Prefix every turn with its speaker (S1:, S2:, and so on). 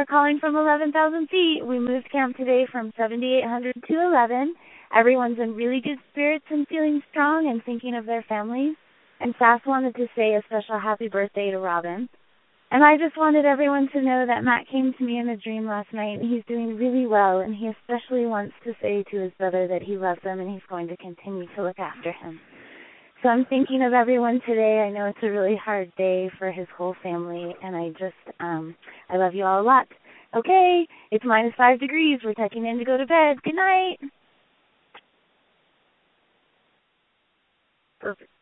S1: Laura calling from 11,000 feet. We moved camp today from 7,800 to 11. Everyone's in really good spirits and feeling strong and thinking of their families. And Sass wanted to say a special happy birthday to Robin. And I just wanted everyone to know that Matt came to me in a dream last night, and he's doing really well, and he especially wants to say to his brother that he loves him and he's going to continue to look after him. So I'm thinking of everyone today. I know it's a really hard day for his whole family, and I love you all a lot. Okay, it's -5 degrees. We're checking in to go to bed. Good night. Perfect.